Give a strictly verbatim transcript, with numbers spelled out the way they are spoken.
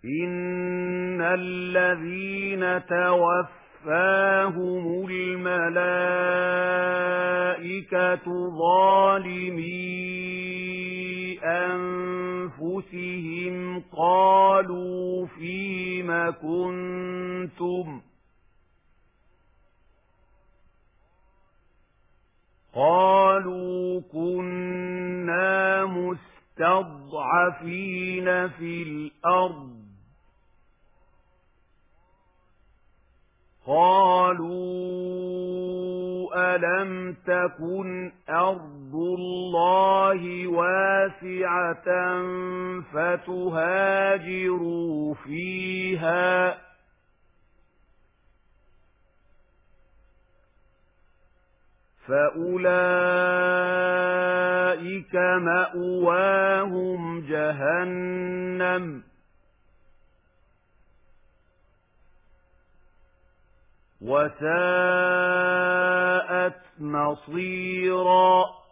إن الذين توفاهم الملائكة ظالمي أنفسهم قالوا فيم كنتم قالوا كنا مستضعفين في الأرض قالوا ألم تكن أرض الله واسعة فتهاجروا فيها فأولئك مأواهم جهنم وساءت مصيرا.